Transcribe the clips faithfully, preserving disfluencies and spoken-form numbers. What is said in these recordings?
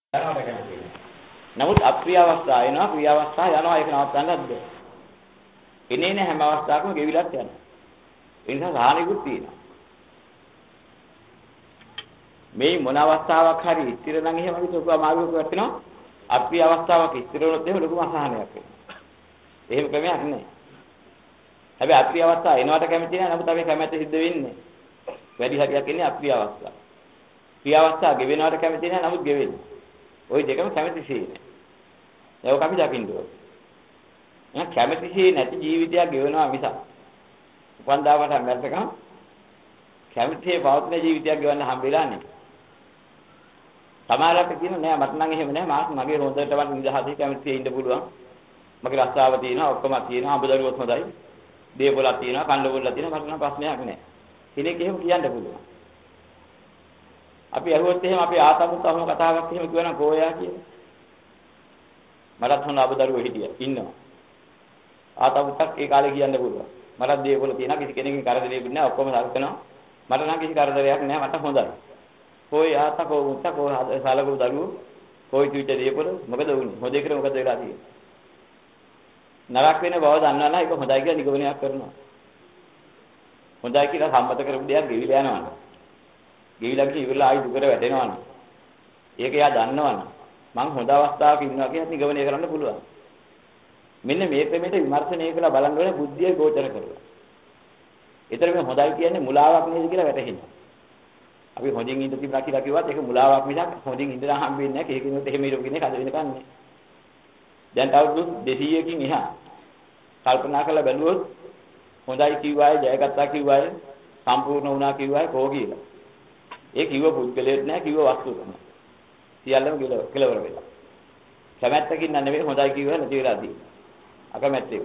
යනවට කැමති නෑ. නමුත් අප්‍රිය අවස්ථා එනවා, ප්‍රිය අවස්ථා යනවා, ඒක නවත්තන්නත් බෑ. එන්නේ නැහැ හැම අවස්ථාවකම ගෙවිලත් යනවා. ඒ නිසා සාහනිකුත් තියෙනවා. මේ මොන අවස්ථාවක් හරි ස්ථිර නම් එහෙම අපි සෝක අමාරුවක වෙනවා. අප්‍රිය අවස්ථාවක් ස්ථිර වුණොත් එහෙම ලොකුම අසහනයක් වෙනවා. එහෙම ක්‍රමයක් නැහැ. හැබැයි අප්‍රිය අවස්ථාව එනවට කැමති නැහැ. නමුත් අපි කැමැත්ත සිද්ධ වෙන්නේ. වැඩි හරියක් ඉන්නේ අප්‍රිය අවස්ථාව. ප්‍රිය අවස්ථාව ගෙවෙනවට කැමති නැහැ. නමුත් ගෙවෙන්නේ. ওই දෙකම කැමැතිසේ නෑ. ඒක අපි දකින්න ඕනේ. එහෙනම් කැමැතිසේ නැති ජීවිතයක් ගෙවනවා මිසක් උපන්දාවට මැරෙතකම කැමැතිසේ පවත්න ජීවිතයක් ගෙවන්න හම්බෙලා නෑ. සමහරවිට කියන නෑ මට නම් එහෙම නෑ මාත් මගේ හොඳටම නිදහසේ කැමැතිසේ ඉන්න පුළුවන්. මගේ රස්සාව තියෙනවා ඔක්කොම තියෙනවා අඹදරුවොත් හොඳයි. දේපොලක් තියෙනවා කණ්ඩ පොල්ලක් තියෙනවා මට නම් ප්‍රශ්නයක් නෑ. කෙනෙක් එහෙම කියන්න පුළුවන්. අපි අහුවත් එහෙම අපි ආතමුත් අහම කතාවක් එහෙම කියවනම් කොහොයා කියලා. මටත් හොන අබදරුවෝ හිටියා ඉන්නවා. ආතමුත්ක් ඒ කාලේ කියන්න පුළුවන්. මටත් දේපොළ තියෙනවා කිසි කෙනෙක්ගේ කරදරයක් නෑ ඔක්කොම සල්කනවා. මට නම් කිසි කරදරයක් නෑ මට හොඳයි. කොයි ආත කොමුත්ත කො සාලකු දරුවෝ කොයි තුච්ච දේපොළ මොකද වුනේ? හොදේ කියලා මොකද වෙලා තියෙන්නේ? නරක වෙන බව දන්නා නම් ඒක හොඳයි කියලා නිගමනයක් කරනවා. හොඳයි කියලා සම්මත කරපු දෙයක් ගෙවිලා යනවා. ගෙවිලා ගිහින් ඉවරලා ආයි දුකට වැටෙනවනේ. ඒක එයා දන්නවනේ. මං හොඳ අවස්ථාවක ඉන්නවා කියලා නිගමනය කරන්න පුළුවන්. මෙන්න මේ ක්‍රමයට විමර්ශනය කළා බලන්න ඕනේ බුද්ධිය ගෝචර කරලා. ඒතර මේ හොඳයි කියන්නේ මුලාවක් නේද කියලා වැටහෙනවා. අපි හොඳින් ඉඳ තිබ්බා කියලා කිව්වත් ඒක මුලාවක් මිසක් හොඳින් ඉඳලා හම්බෙන්නේ නැහැ. කේකිනුත් එහෙම ඉරෝ කෙනෙක් අද වෙනකන් නෑ. දැන් අවුරුදු දෙසීයකින් එහා කල්පනා කරලා බැලුවොත් හොඳයි කිව්වාය ජයගත්තා කිව්වාය සම්පූර්ණ වුණා කිව්වාය කෝ කියලා. ඒ කිව්ව පුද්ගලයෙක් නෑ කිව්ව වස්තුවක් නෑ. සියල්ලම කෙලවර වෙලා. කැමැත්තකින් නෙවෙයි හොඳයි කිව්ව නැති වෙලා තියෙන්නේ. අකමැත්තේ.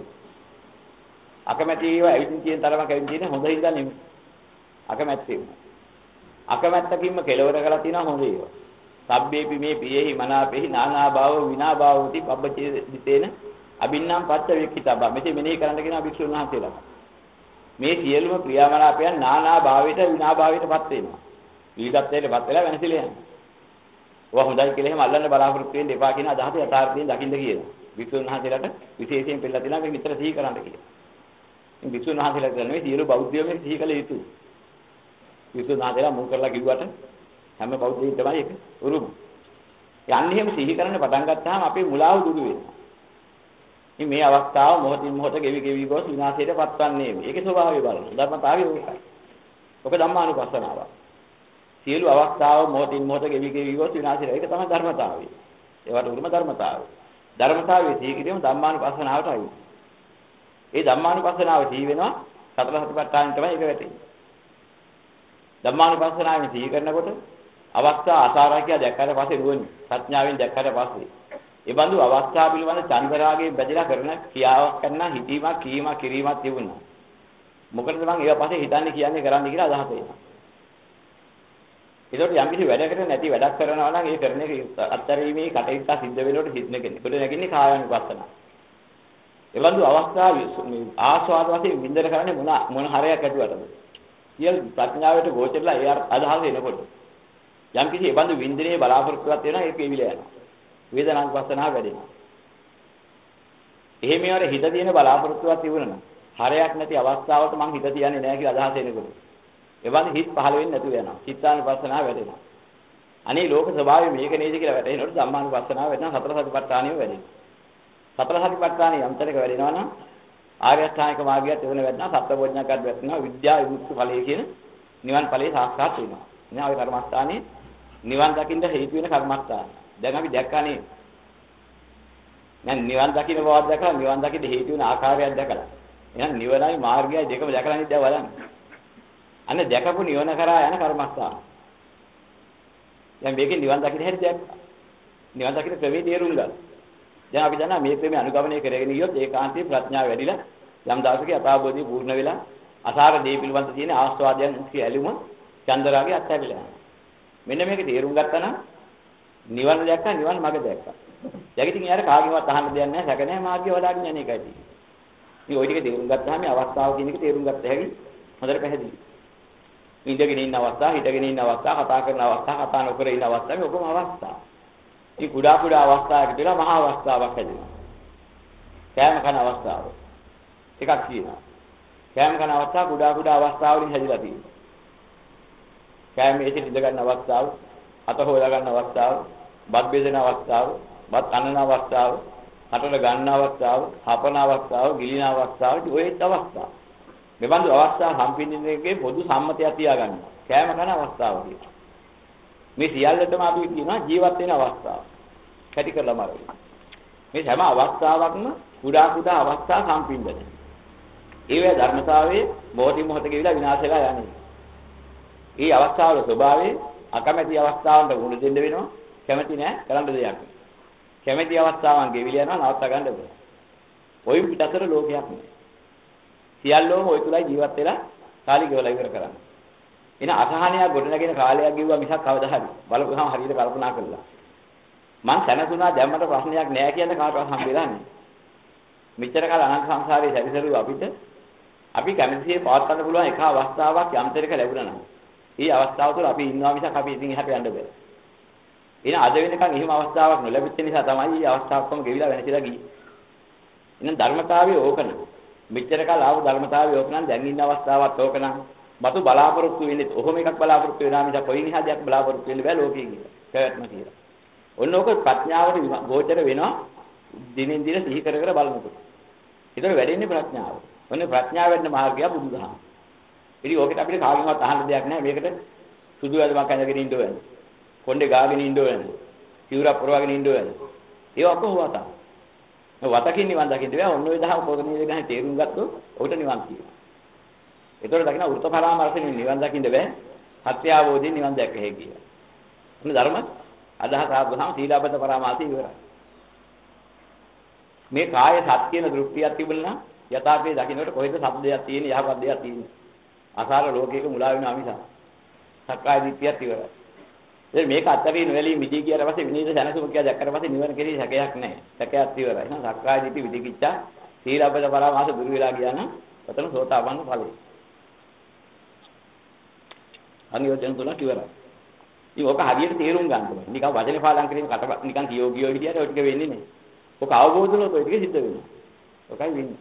අකමැති ඒවා ඇවිදින් කියන තරම කැවින් තියෙන හොඳ හින්දා නෙමෙයි. අකමැත්තේ. අකමැත්තකින්ම කෙලවර කරලා තියෙනවා හොඳ ඒවා. සබ්බේපි මේ පියේහි මනාපේහි නානා භාව විනා භාවෝති පබ්බචේ දිතේන අබින්නම් පච්ච වේක්ඛිතබ්බා. මෙතේ මෙනෙහි කරන්න කියන අභික්ෂුන් වහන්සේලා. මේ සියලුම ක්‍රියාමනාපයන් නානා භාවයට විනා භාවයටපත් වෙනවා. විවිධත්වයටපත් වෙලා වෙනසිලා යනවා. ඔවා හොඳයි කියලා එහෙම අල්ලන්න බලාපොරොත්තු වෙන්න එපා කියන අදහස යථාර්ථයෙන් දකින්න කියනවා. විසුණු වහන්සේලාට විශේෂයෙන් පෙළලා දෙනවා මේ විතර සිහි කරන්න කියලා. මේ විසුණු වහන්සේලා කියන්නේ සියලු බෞද්ධයෝ මේ සිහි කළ යුතුයි. විසුණු වහන්සේලා මුල් කරලා කිව්වට හැම බෞද්ධයෙක් තමයි ඒක උරුම. යන්නේ එහෙම සිහි කරන්න පටන් ගත්තාම අපේ මුලාව දුරු වෙනවා. ඉතින් මේ අවස්ථාව මොහොතින් මොහොත ගෙවි ගෙවි ගොස් විනාශයට පත්වන්නේ. ඒකේ ස්වභාවය බලන්න. ධර්මතාවය ඕකයි. ඔක ධම්මානුපස්සනාව. සියලු අවස්ථාව මොහොතින් මොහොත ගෙවි ගෙවි ගොස් විනාශයට. ඒක තමයි ධර්මතාවය. ඒවට උරුම ධර්මතාවය. ධර්මතාවයේ සිහි කිරීම ධම්මානුපස්සනාවටයි. ඒ ධම්මානුපස්සනාව සිහි වෙනවා සතර සතිපට්ඨානෙ තමයි ඒක වැටෙන්නේ. ධම්මානුපස්සනාවෙන් සිහි කරනකොට අවස්ථා අසාරකිය දැක්කට පස්සේ නුවණ ප්‍රඥාවෙන් දැක්කට පස්සේ ඒ බඳු අවස්ථා පිළිබඳ චන්දරාගයෙන් බැඳලා කරන ක්‍රියාවක් කරන හිතීමක් කීමක් කිරීමක් තිබුණා. මොකටද මම ඒවා පස්සේ හිතන්නේ කියන්නේ කරන්නේ කියලා අදහස එනවා. ඒකට යම් කිසි වැඩකට නැති වැඩක් කරනවා නම් ඒ කරන එක අත්තරීමේ කටයුත්ත සිද්ධ වෙනකොට සිද්ධ කෙනෙක්. කොට නැගින්නේ කායानुපස්සන. ඒ බඳු අවස්ථා ආස්වාද වශයෙන් විඳින කරන්නේ මොන මොන හරයක් ඇතුළටද? සියල් ප්‍රඥාවට ගෝචරලා ඒ අදහස එනකොට යම් කිසි ඒ බඳු විඳිනේ බලාපොරොත්තුවක් වෙනවා ඒක එවිලා යනවා. වේදනානුපස්සනාව වැඩෙනවා. එහෙම මේවර හිත තියෙන බලාපොරොත්තුවක් තිබුණා නම් හරයක් නැති අවස්ථාවකට මං හිත තියන්නේ නැහැ කියලා අදහස එනකොට ඒ වගේ හිත පහළ වෙන්නේ නැතුව යනවා. චිත්තානුපස්සනාව වැඩෙනවා. අනේ ලෝක ස්වභාවය මේක නේද කියලා වැටහෙනකොට ධම්මානුපස්සනාව වැඩෙනවා. සතර සතිපට්ඨානිය වැඩෙනවා. සතර සතිපට්ඨානිය යම්තරක වැඩෙනවා නම් ආර්ය අෂ්ටාංගික මාර්ගයත් එවන වැඩනවා. සත්‍වඥාගත වැඩනවා. විද්‍යා විමුක්ති ඵලයේ කියන නිවන් ඵලයේ සාක්ෂාත් වෙනවා. එනවා ඒ කර්මස්ථානේ නිවන් දකින්න හේතු වෙන කර්මස්ථාන. දැන් අපි දැක්කානේ. දැන් නිවන් දකින්න බවක් දැකලා නිවන් දකින්න හේතු වෙන ආකාරයක් දැකලා. එහෙනම් නිවනයි මාර්ගයයි දෙකම දැකලා නේද බලන්න. අනේ දැකපු නිවන කරා යන කර්මස්ථාන. දැන් මේකෙන් නිවන් දකින්න හැටි දැක්කා. නිවන් දකින්න ක්‍රමයේ තේරුම් ගන්න. දැන් අපි දන්නා මේ ක්‍රමයේ අනුගමනය කරගෙන ගියොත් ඒකාන්තී ප්‍රඥාව වැඩිලා යම් දවසක අපාබෝධිය පූර්ණ වෙලා අසාර දේ පිළිබඳ තියෙන ආස්වාදයන් ඇලුම චන්දරාගේ අත්හැරිලා යනවා. මෙන්න මේක තේරුම් ගත්තා නම් නිවන දැක්කා නිවන් මඟ දැක්කා. දැන් ඉතින් යාර කාගෙවත් අහන්න දෙයක් නැහැ සැක නැහැ මාර්ගය වඩාගෙන යන එකයි තියෙන්නේ. ඉතින් ওই ටික තේරුම් ගත්තාම මේ අවස්ථාව කියන එක තේරුම් ගත්ත හැකි හොඳට පැහැදිලි. ඉඳගෙන ඉන්න අවස්ථාව, හිටගෙන ඉන්න අවස්ථාව, කතා කරන අවස්ථාව, කතා නොකර ඉන්න අවස්ථාව මේ ඔක්කොම අවස්ථා. මේ කුඩා කුඩා අවස්ථාවක තියලා මහා අවස්ථාවක් හැදෙනවා. කෑම කන අවස්ථාව. එකක් තියෙනවා. කෑම කන අවස්ථාව කුඩා කුඩා අවස්ථාවලින් හැදිලා තියෙනවා. කෑම මේසෙට ඉඳ ගන්න අවස්ථාව, අත හොදා ගන්න අවස්ථාව, බත් බෙදෙන අවස්ථාව, බත් අනන අවස්ථාව, හතර ගන්න අවස්ථාව, හපන අවස්ථාව, ගිලින අවස්ථාව, ඔය අවස්ථා. මේ බඳු අවස්ථා සම්පින්දිනේකේ පොදු සම්මතය තියාගන්න. කෑම කන අවස්ථාව කියන. මේ සියල්ලටම අපි කියනවා ජීවත් වෙන අවස්ථාව. කැටි කරලා මාරුයි. මේ හැම අවස්ථාවක්ම කුඩා කුඩා අවස්ථා සම්පින්දනයි. ඒවැ ධර්මතාවයේ මොහොතින් මොහොත ගෙවිලා විනාශ වෙලා යන්නේ. මේ අවස්ථාවල ස්වභාවය අකමැති අවස්ථාවන්ට මුහුණ දෙන්න වෙනවා. කැමැති නෑ කරන්න දෙයක්. කැමැති අවස්ථාවන් ගෙවිලා යනවා නවත්ත ගන්න බෑ. ওই පිටතර ලෝකයක් නෑ. සියල්ලෝම ওই තුලයි ජීවත් වෙලා කාලි ගෙවලා ඉවර කරන්නේ. එන අසහනයක් ගොඩනගෙන කාලයක් ගෙවුවා මිසක් කවදා හරි බලපුවහම හරියට කල්පනා කළා. මං සැනසුණා දැම්මට ප්‍රශ්නයක් නෑ කියන කාටවත් හම්බෙලා නෑ. මෙච්චර කාල අනන්ත සංසාරයේ සැරිසරුව අපිට අපි කැමතිසේ පවත් ගන්න පුළුවන් එක අවස්ථාවක් යම් තැනක ලැබුණා නම් ඒ අවස්ථාව තුළ අපි ඉන්නවා මිසක් අපි ඉතින් එහාට යන්න බෑ. එන අද වෙනකන් එහෙම අවස්ථාවක් නොලැබෙච්ච නිසා තමයි මේ අවස්ථාවකම ගෙවිලා වෙනසිලා ගියේ. එහෙනම් ධර්මතාවයේ ඕකන. මෙච්චර කාල ආව ධර්මතාවයේ ඕකනම් දැන් ඉන්න අවස්ථාවක් ඕකනම් මතු බලාපොරොත්තු වෙන්නේ ඔහොම එකක් බලාපොරොත්තු වෙනා මිසක් කොයි නිහාදයක් බලාපොරොත්තු වෙන්න බෑ ලෝකයේ කියලා. පැවැත්ම කියලා. ඔන්න ඕක ප්‍රඥාවට ගෝචර වෙනවා දිනෙන් දින සිහි කර කර බලනකොට. ඒතර වැඩෙන්නේ ප්‍රඥාව. ඔන්න ප්‍රඥාව වෙන්න මාර්ගය බුදුදහම. ඉතින් ඕකට අපිට කාගෙන්වත් අහන්න දෙයක් නැහැ. මේකට සුදු වැදමක් අඳගෙන ඉන්න ඕනේ. කොණ්ඩේ ගාගෙන ඉන්න ඕනේ. සිවුරක් පුරවගෙන ඉන්න ඕනේ. ඒ ඔක්කොම වතා. වතකින් නිවන් දකින්න බෑ. ඔන්න ඔය දහම පොතනේ ගහේ තේරුම් ගත්තොත් ඔකට නිවන් තියෙනවා. ඒතර දකින්න වෘත පරාමර්ශයෙන් නිවන් දකින්න බෑ. සත්‍ය අවබෝධයෙන් නිවන් දැක්ක හැකියි කියලා. ඔන්න ධර්ම අදහස ආවම සීලාබද්ධ පරාමාසය ඉවරයි. මේ කාය සත්‍යන දෘෂ්ටියක් තිබුණා නම් යථාර්ථයේ දකින්නට කොහෙද සබ්දයක් තියෙන්නේ යහපත් දෙයක් තියෙන්නේ. අසාර ලෝකයක මුලා වෙනවා මිස. සක්කාය දිට්ඨියක් ඉවරයි. ඉතින් මේක අත්හැරී නොවැළී මිදී කියාට පස්සේ විනීත සැනසුම කියලා දැක්කට පස්සේ නිවන කෙරෙහි සැකයක් නැහැ. සැකයක් ඉවරයි. එහෙනම් සක්කාය දිට්ඨි විදිකිච්ඡා සීලාබද්ධ පරාමාස දුරු වෙලා ගියා නම් ඔතන සෝතාපන්න ඵලයි. අනිවාර්යෙන් තුනක් ඉවරයි. ඉතින් ඔක හරියට තේරුම් ගන්න ඕනේ. නිකන් වචනේ පාඩම් කිරීම කට නිකන් කියෝ කියෝ විදියට ඔය ටික වෙන්නේ නැහැ. ඔක අවබෝධ වුණොත් ඔය ටික සිද්ධ වෙනවා. ඔකයි වෙන්නේ.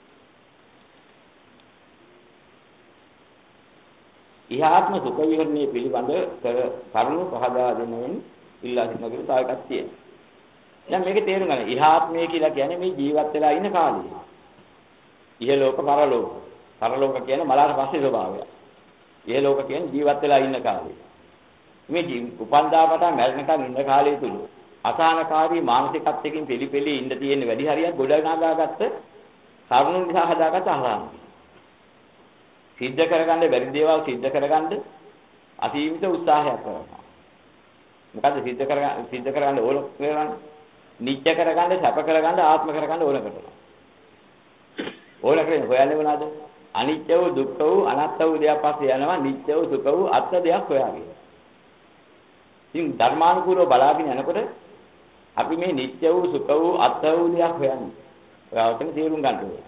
ඉහාත්ම සුඛ විහරණයේ පිළිබඳ කර කරුණු පහදා දෙනෙමින් ඉල්ලා සිටින කෙනෙක් තව එකක් තියෙනවා. දැන් මේකේ තේරුම් ගන්න. ඉහාත්මය කියලා කියන්නේ මේ ජීවත් වෙලා ඉන්න කාලය. ඉහලෝක පරලෝක. පරලෝක කියන්නේ මලාට පස්සේ ස්වභාවය. ඉහලෝක කියන්නේ ජීවත් වෙලා ඉන්න කාලය. මේ උපන්දාපට මැරෙනකන් ඉන්න කාලය තුල අසහනකාරී මානසිකත්වයකින් පිළිපෙළි ඉන්න තියෙන වැඩි හරියක් ගොඩනගාගත්ත කරුණු නිසා හදාගත්ත අහරණ. සිද්ධ කරගන්න බැරි දේවල් සිද්ධ කරගන්න අසීමිත උත්සාහයක් කරනවා. මොකද සිද්ධ කරගන්න සිද්ධ කරගන්න ඕන කරගන්න නිත්‍ය කරගන්න සැප කරගන්න ආත්ම කරගන්න ඕන කරනවා. ඕන කරන්නේ හොයන්නේ මොනවාද? අනිත්‍ය වූ දුක්ඛ වූ අනාත්ම වූ දෙයක් පස්සේ යනවා නිත්‍ය වූ සුඛ වූ අත්ත දෙයක් හොයාගෙන. ඉතින් ධර්මානුකූලව බලාගෙන යනකොට අපි මේ නිත්‍ය වූ සුඛ වූ අත්ත වූ දෙයක් හොයන්නේ. ඔයාලටම තේරුම් ගන්න ඕනේ.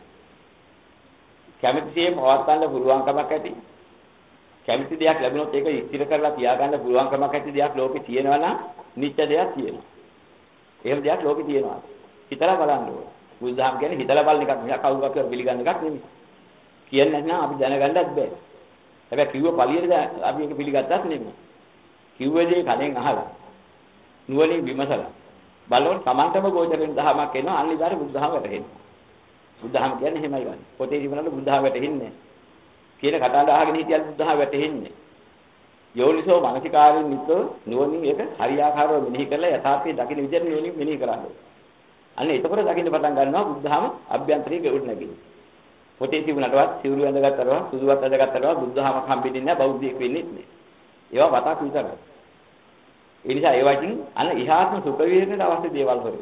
කැමැතිසේ පවත්වන්න පුළුවන් කමක් ඇති. කැමැති දෙයක් ලැබුණොත් ඒක ඉස්තිර කරලා තියාගන්න පුළුවන් කමක් ඇති දෙයක් ලෝකේ තියෙනවා නම් නිත්‍ය දෙයක් තියෙනවා. එහෙම දෙයක් ලෝකේ තියෙනවා. හිතලා බලන්න ඕනේ. බුදුදහම කියන්නේ හිතලා බලන එකක් නෙවෙයි කවුරුත් කර පිළිගන්න එකක් නෙවෙයි. කියන්නේ නැත්නම් අපි දැනගන්නත් බෑ. හැබැයි කිව්ව පළියට අපි ඒක පිළිගත්තත් නෙමෙයි. කිව්ව දේ කලෙන් අහලා නුවණින් විමසලා බලනකොට Tamanටම ගෝචර වෙන දහමක් එනවා අනිදාර බුදුදහම වැටහෙනවා. බුදුදහම කියන්නේ එහෙමයි වань. පොතේ තිබුණාට බුදුදහම වැටෙන්නේ කියන කතාව අහගෙන හිටියත් බුදුදහම වැටෙන්නේ. යෝනිසෝ මානසිකාරින් නිතෝ නුවණින් ඒක හරියාකාරව මෙනෙහි කරලා යථාර්ථයේ දකින්න විදිහට නුවණින් මෙනෙහි කරන්නේ. අන්න එතකොට දකින්න පටන් ගන්නවා බුදුදහම අභ්‍යන්තරයේ ගෙවුට නැගින්නේ. පොතේ තිබුණාටවත් සිවුරු ඇඳගත්තටවත් සුදුවත් ඇඳගත්තටවත් බුදුදහමක් හම්බෙන්නේ නැහැ බෞද්ධයෙක් වෙන්නේ නැහැ. ඒවා වතක් විතරයි. ඒ නිසා ඒ වයින් අන්න ඉහාත්ම සුඛ විහරණයට අවශ්‍ය දේවල් හොරේ.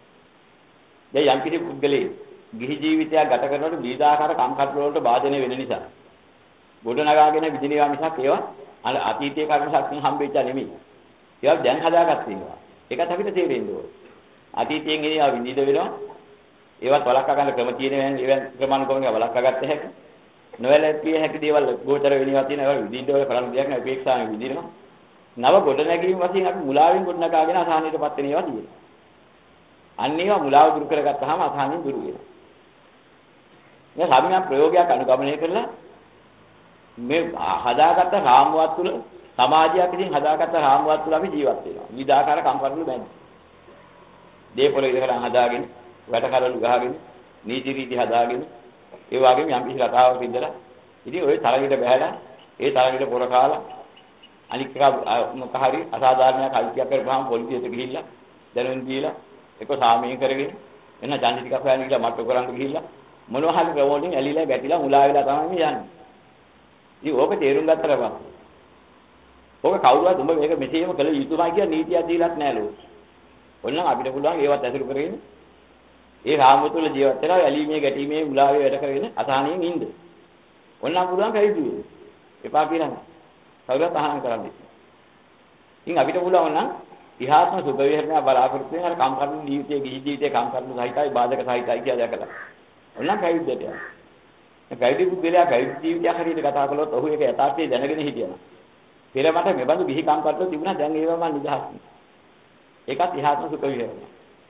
දැන් යම් කිසි පුද්ගලෙක් ගිහි ජීවිතයක් ගත කරනකොට විවිධාකාර කම්කටොළු වලට භාජනය වෙන නිසා ගොඩ නගාගෙන විදිනවා මිසක් ඒවා අතීතයේ කර්ම ශක්තිය හම්බෙච්චා නෙමෙයි. ඒවා දැන් හදාගත්ත ඒවා. ඒකත් අපිට තේරෙන්න ඕනේ. අතීතයෙන් ඒවා විඳිද වෙනවා. ඒවත් වළක්වා ගන්න ක්‍රම තියෙනවා. ඒවා ක්‍රමානුකූලව වළක්වා ගත්ත හැකි. නොවැළැක්විය හැකි දේවල් ගෝචර වෙනවා තියෙන ඒවා විඳින්න ඕන කරන්න දෙයක් නෑ. උපේක්ෂාවෙන් විඳිනවා. නව ගොඩ නැගීම වශයෙන් අපි මුලාවෙන් ගොඩ නගාගෙන අසහනයටපත් වෙන ඒවා තියෙනවා. අන්න ඒවා මුලාව දුරු කරගත්තාම අසහනින් දුරු වෙනවා. මේ සම්‍යක් ප්‍රයෝගයක් අනුගමනය කරලා මේ හදාගත්ත රාමුවක් තුළ සමාජයක් ඉදින් හදාගත්ත රාමුවක් තුළ අපි ජීවත් වෙනවා. විවිධාකාර කම්කටොළු බැඳ. දීපොළ ඉදකරන් හදාගෙන, වැටකරළු ගහගෙන, නීති රීති හදාගෙන, ඒ වගේම යම් කිසි රටාවක් ඉදලා ඉතින් ওই තරගෙට බහැලා, ඒ තරගෙට පොර කාලා අනික් එක මොක හරි අසාධාරණයක් අයිතියක් කරපුවාම පොලිසියට ගිහිල්ලා දැනුම් දීලා ඒක සාමීය කරගෙන එන්න ඡන්දි ටිකක් හොයන්න ගිහලා මට්ටු කරන් ගිහිල්ලා මොනවා හරි ප්‍රමෝටින් ඇලිලා ගැටිලා මුලා වෙලා තමයි යන්නේ. ඉතින් ඕක තේරුම් ගත්තට පස්සේ ඕක කවුරුවත් උඹ මේක මෙසේම කළ යුතුමයි කියලා නීතියක් දීලත් නැහැ ලෝකෙ. ඔන්නම් අපිට පුළුවන් ඒවත් ඇසුරු කරගෙන ඒ රාමුව තුළ ජීවත් වෙලා ඇලීමේ ගැටීමේ මුලාවේ වැඩ කරගෙන අසහනියෙන් ඉන්න. ඔන්නම් පුළුවන් කයිදු. එපා කියලා නෑ. කවුරුත් අහනම් කරන්නේ. ඉතින් අපිට පුළුවන් නම් ඉහාත්ම සුභ විහරණය බලාපොරොත්තු වෙන අර කම්කටොළු ජීවිතයේ ගිහි ජීවිතයේ කම්කටොළු සහිතයි බාධක සහිතයි කියලා දැකලා. ඔන්නම් කයිද්දට යනවා. ඒ කයිදි පුද්ගලයා කයිදි ජීවිතයක් හරියට කතා කළොත් ඔහු ඒක යථාර්ථය දැනගෙන හිටියනවා. පෙර මට මෙබඳු ගිහි කම්කටොළු තිබුණා දැන් ඒවා මම නිදහස්. ඒකත් ඉහාත්ම සුඛ විහරණය.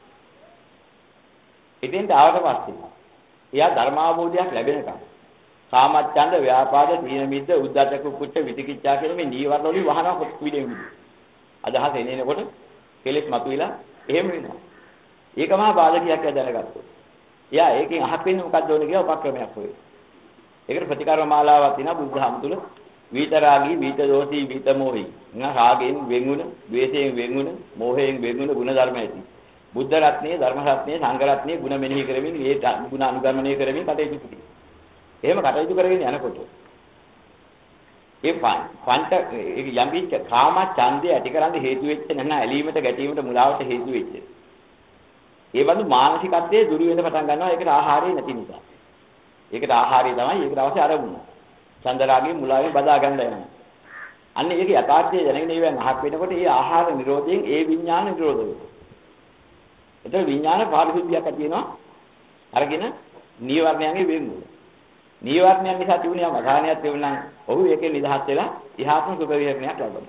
ඉතින් ආවට පස්සේ එයා ධර්මාවබෝධයක් ලැබෙනකම් කාමච්ඡන්ද ව්‍යාපාද තීන මිද්ද උද්ධච්ච කුච්ච විචිකිච්ඡා කියන මේ නීවරණ වලින් වහනවා කොට විදෙමු. අදහස එනේනකොට කෙලෙස් මතුවිලා එහෙම වෙනවා. ඒකම බාධකයක් දැනගත්තොත්. එයා ඒකෙන් අහක් වෙන්නේ මොකක්ද ඕනේ කියලා උපක්‍රමයක් හොයන. ඒකට ප්‍රතිකාර මාලාවක් තියෙනවා බුද්ධහම තුල. විතරාගී, විත දෝෂී, විත මොහි. නා රාගයෙන් වෙන්ුණ, ද්වේෂයෙන් වෙන්ුණ, මෝහයෙන් වෙන්ුණ ගුණ ධර්ම ඇති. බුද්ධ රත්නයේ, ධර්ම රත්නයේ, සංඝ රත්නයේ ගුණ මෙනෙහි කරමින් මේ ගුණ අනුගමනය කරමින් කටයුතු කරනවා. එහෙම කටයුතු කරගෙන යනකොට ඒ පංච යම් කිච්ච කාම ඡන්දය ඇතිකරන්න හේතු වෙච්ච නැත්නම් ඇලීමට ගැටීමට මුලාවට හේතු වෙච්ච ඒ වගේ මානසිකත්වයේ දුරු වෙන පටන් ගන්නවා ඒකට ආහාරය නැති නිසා. ඒකට ආහාරය තමයි ඒකට අවශ්‍ය අරමුණ. චන්දරාගේ මුලාවේ බදා ගන්න යනවා. අන්න ඒක යථාර්ථය දැනගෙන ඉවෙන් අහක් වෙනකොට ඒ ආහාර නිරෝධයෙන් ඒ විඥාන නිරෝධ වෙනවා. ඒතර විඥාන පාරිශුද්ධියක් ඇති වෙනවා. අරගෙන නීවරණයන්ගේ වෙන්නුව. නීවරණයන් නිසා තිබුණ යම් අධානයක් තිබුණා නම් ඔහු ඒකෙන් නිදහස් වෙලා ඉහාත්ම සුඛ විහරණයක් ලබනවා.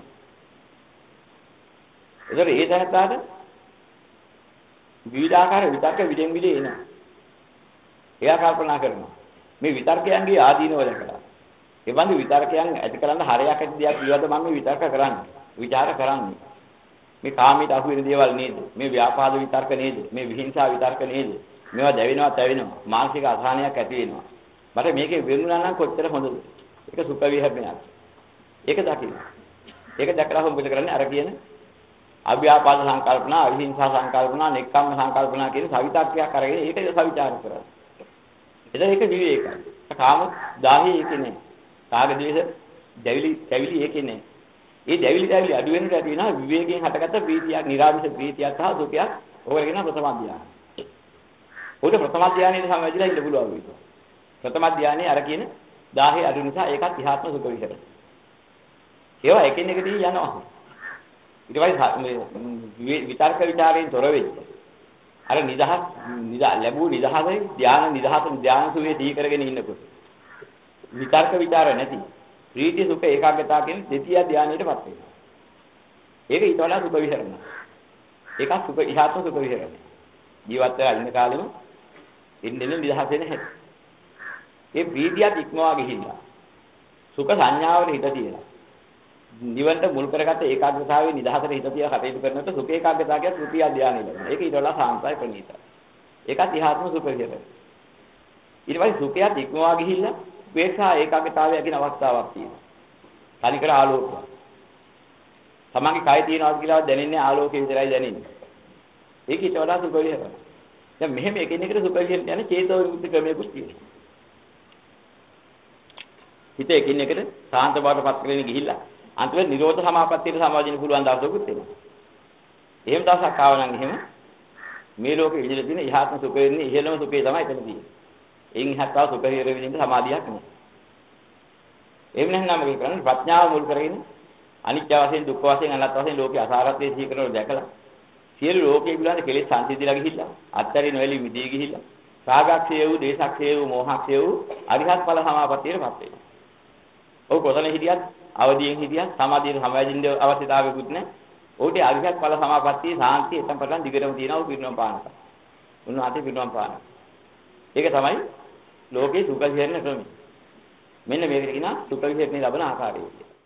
ඒතර ඒ දැනතාවට විවිධාකාර විතර්ක විදෙන් විදේ එනවා. එයා කල්පනා කරනවා මේ විතර්කයන්ගේ ආදීනව දැකලා. ඒ වගේ විතර්කයන් ඇති කරන්න හරයක් ඇති දෙයක් කියලාද මම මේ විතර්ක කරන්නේ. විචාර කරන්නේ. මේ කාමීට අහු වෙන දේවල් නේද? මේ ව්‍යාපාද විතර්ක නේද? මේ විහිංසා විතර්ක නේද? මේවා දැවෙනවා, තැවෙනවා. මානසික අසහනයක් ඇති වෙනවා. මට මේකේ වෙනුණා නම් කොච්චර හොඳද? ඒක සුඛ විහරණයක්. ඒක දකින්න. ඒක දැකලා හොම්බෙල කරන්නේ අර කියන අභ්‍යාපාද සංකල්පනා, අවිහිංසා සංකල්පනා, නෙක්ඛම්ම සංකල්පනා කියන සවිතක්කයක් අරගෙන ඒක සවිචාර කරනවා. එතන ඒක විවේකයි. කාම දාහි ඒකේ නෑ. රාග ද්වේෂ දැවිලි දැවිලි ඒකේ නෑ. ඒ දැවිලි දැවිලි අඩු වෙනට ඇති වෙනවා විවේකයෙන් හටගත්ත ප්‍රීතියක්, නිරාමිෂ ප්‍රීතියක් සහ සුඛයක්. ඕකට කියනවා ප්‍රථම ධ්‍යාන. උඩ ප්‍රථම ධ්‍යානයේ සමවැදිලා ඉන්න පුළුවන් වෙයි. ප්‍රථම ධ්‍යානයේ අර කියන දාහේ අඩු නිසා ඒකත් ඉහාත්ම සුඛ විහරණය. ඒවා එකින් එකට යනවා. ඊට පස්සේ විතර්ක විචාරයෙන් තොර වෙච්ච අර නිදහස් ලැබූ නිදහසයි ධ්‍යාන නිදහස ධ්‍යාන සුවේ දී කරගෙන ඉන්නකොට විතර්ක විචාර නැති ප්‍රීති සුඛ ඒකාග්‍රතාව කියන දෙතිය ධ්‍යානයටපත් වෙනවා. ඒක ඊට වඩා සුඛ විහරණය. ඒකත් සුඛ ඉහාත්ම සුඛ විහරණය. ජීවත් වෙලා ඉන්න කාලෙම ඉන්නේ නිදහස වෙන හැටි. ඒ ප්‍රීතියත් ඉක්මවා ගිහිල්ලා සුඛ සංඥාවල හිත තියෙනවා. නිවන්ට මුල් කරගත්ත ඒකාග්‍රතාවයේ නිදහසට හිත තියලා කටයුතු කරනකොට සුඛ ඒකාග්‍රතාවය තෘතිය ධානය ලැබෙනවා. ඒක ඊට වඩා සාන්තයි ප්‍රණීතයි. ඒකත් ඉහාත්ම සුඛ විහරණය. ඊට පස්සේ සුඛයත් ඉක්මවා ගිහිල්ලා වේසා ඒකාග්‍රතාවය කියන අවස්ථාවක් තියෙනවා. තනිකර ආලෝකය. තමන්ගේ කය තියනවා කියලා දැනෙන්නේ ආලෝකය විතරයි දැනෙන්නේ. ඒක ඊට වඩා සුඛ විහරණය. දැන් මෙහෙම එකින් එකට සුඛ විහරණය යන චේතෝ විමුක්ති ක්‍රමයකුත් තියෙනවා. හිත එකින් එකට සාන්ත බවට පත් කරගෙන ගිහිල්ලා අන්තිමට නිරෝධ සමාපත්තියට සමාදින්න පුළුවන් දවසකුත් එනවා. එහෙම දවසක් ආව නම් එහෙම මේ ලෝකෙ ඉඳලා තියෙන ඉහාත්ම සුඛ වෙන්නේ ඉහළම සුඛය තමයි එතන තියෙන්නේ. එයින් එහාට තව සුඛ හිර වෙනින්න සමාධියක් නෑ. එහෙම නැත්නම් මොකද කරන්නේ? ප්‍රඥාව මුල් කරගෙන අනිත්‍ය වශයෙන්, දුක්ඛ වශයෙන්, අනාත්ම වශයෙන් ලෝකේ අසාරත්වයේ සිහි කරනකොට දැකලා සියලු ලෝකේ පිළිබඳ කෙලෙස් සංසිඳිලා ගිහිල්ලා අත්තරින් නොවැළි මිදී ගිහිල්ලා රාගක්ෂය වූ, දේශක්ෂය වූ, මෝහක්ෂය වූ අරිහත් ඵල සමාපත්තියටපත් වෙනවා. ඔව් කොතන හිටියත් අවදියෙන් හිටියත් සමාධියට සමවැදින්න අවශ්‍යතාවයකුත් නැහැ. ඔහුට අරිහත් ඵල සමාපත්තිය සාන්තිය එතන පටන් දිගටම තියෙනවා පිරිනොම් පානක. උන්වහන්සේ පිරිනොම් පානක. ඒක තමයි ලෝකේ සුඛ විහරණ ක්‍රමය. මෙන්න මේකට කියනවා සුඛ විහරණේ ලබන ආකාරය කියලා.